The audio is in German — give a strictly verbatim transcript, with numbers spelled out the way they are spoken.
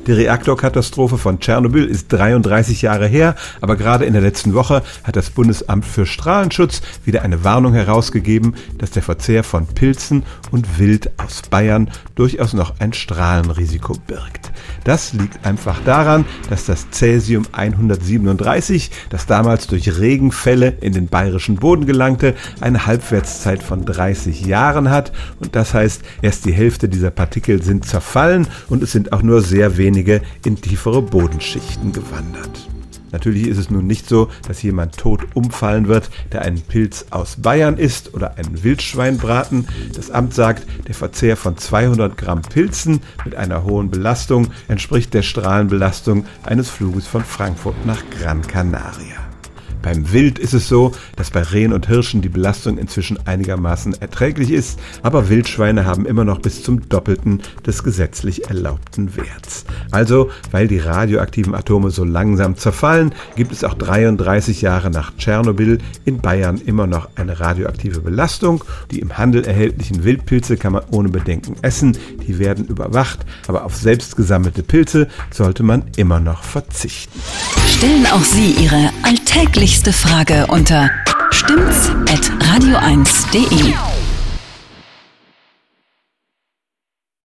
Die Reaktorkatastrophe von Tschernobyl ist dreiunddreißig Jahre her, aber gerade in der letzten Woche hat das Bundesamt für Strahlenschutz wieder eine Warnung herausgegeben, dass der Verzehr von Pilzen und Wild aus Bayern durchaus noch ein Strahlenrisiko birgt. Das liegt einfach daran, dass das Cäsium hundertsiebenunddreißig, das damals durch Regenfälle in den bayerischen Boden gelangte, eine Halbwertszeit von dreißig Jahren hat und das heißt, erst die Hälfte dieser Partikel sind zerfallen und es sind auch nur sehr wenige in tiefere Bodenschichten gewandert. Natürlich ist es nun nicht so, dass jemand tot umfallen wird, der einen Pilz aus Bayern isst oder einen Wildschweinbraten. Das Amt sagt, der Verzehr von zweihundert Gramm Pilzen mit einer hohen Belastung entspricht der Strahlenbelastung eines Fluges von Frankfurt nach Gran Canaria. Beim Wild ist es so, dass bei Rehen und Hirschen die Belastung inzwischen einigermaßen erträglich ist, aber Wildschweine haben immer noch bis zum Doppelten des gesetzlich erlaubten Werts. Also, weil die radioaktiven Atome so langsam zerfallen, gibt es auch dreiunddreißig Jahre nach Tschernobyl in Bayern immer noch eine radioaktive Belastung. Die im Handel erhältlichen Wildpilze kann man ohne Bedenken essen, die werden überwacht, aber auf selbst gesammelte Pilze sollte man immer noch verzichten. Stellen auch Sie Ihre alltäglichste Frage unter stimmt's at radio eins punkt de.